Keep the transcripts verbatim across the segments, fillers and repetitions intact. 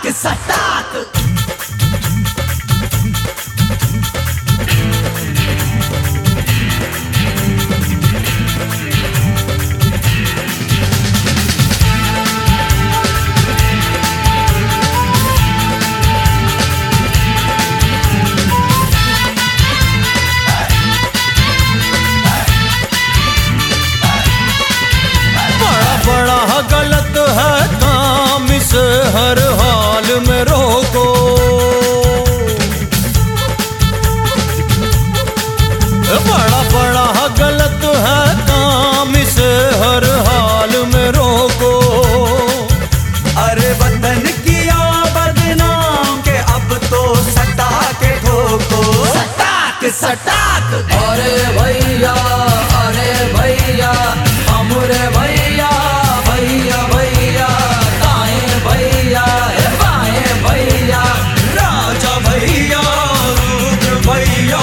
सटाक सटाक। गलत है काम, इसे हर हाल में रोको। बड़ा बड़ा गलत है काम, इसे हर हाल में रोको। अरे वतन किया बदनाम के अब तो सटा के ठोको। सटाक सटाक। अरे भैया अरे भैया हमरे भैया भैया भैया दाएं भैया बाएं भैया राजा भैया रुद्र भैया।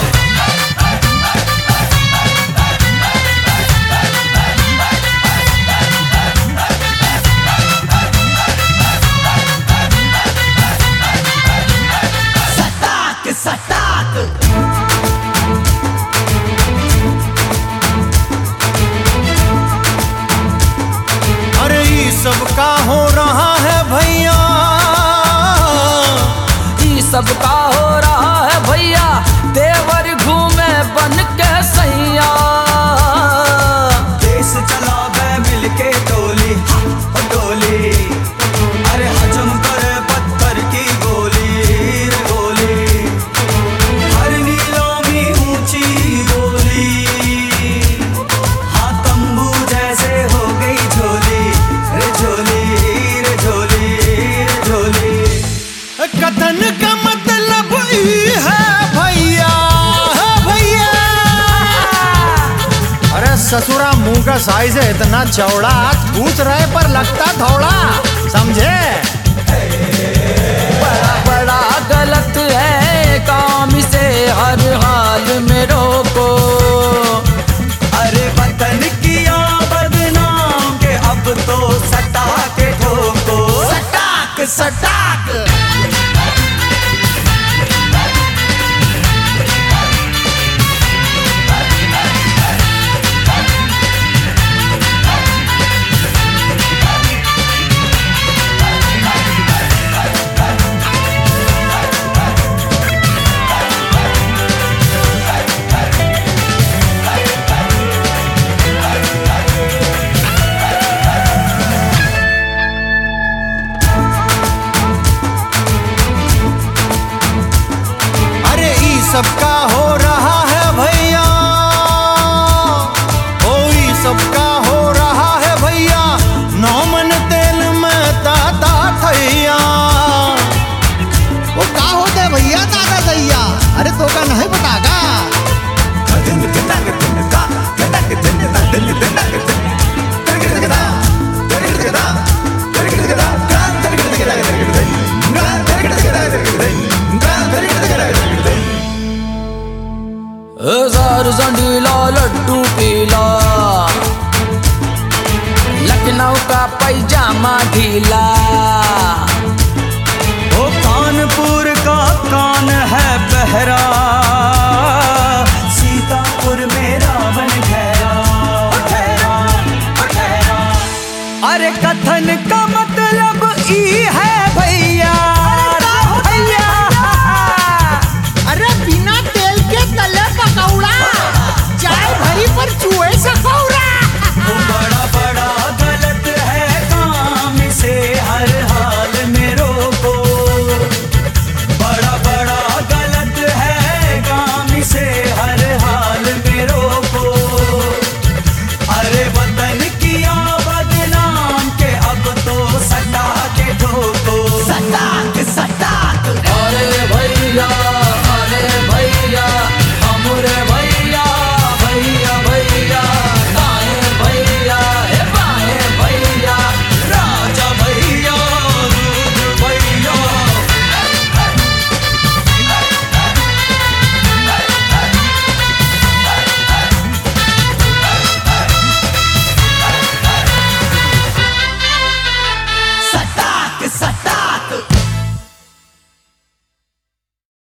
सटाक सटाक। सबका हो रहा है भैया, ये सबका हो रहा है भैया, देवर घूमे बन के सैया। देश चला गए मिलके टोली टोली, अरे हजम करे पत्थर की गोली रे गोली। हर नीलों में ऊंची गोली, हाँ तंबू जैसे हो गई झोली रे झोली रे झोली रे झोली। कथन का मतलब ये है भैया भैया। अरे ससुरा मुंह का साइज है इतना चौड़ा, पूछ रहे पर लगता थोड़ा, समझे? बड़ा बड़ा गलत है काम, इसे हर हाल में रोको। अरे वतन किया बदनाम के अब तो सटा के ठोको। सटाक सटाक। सबका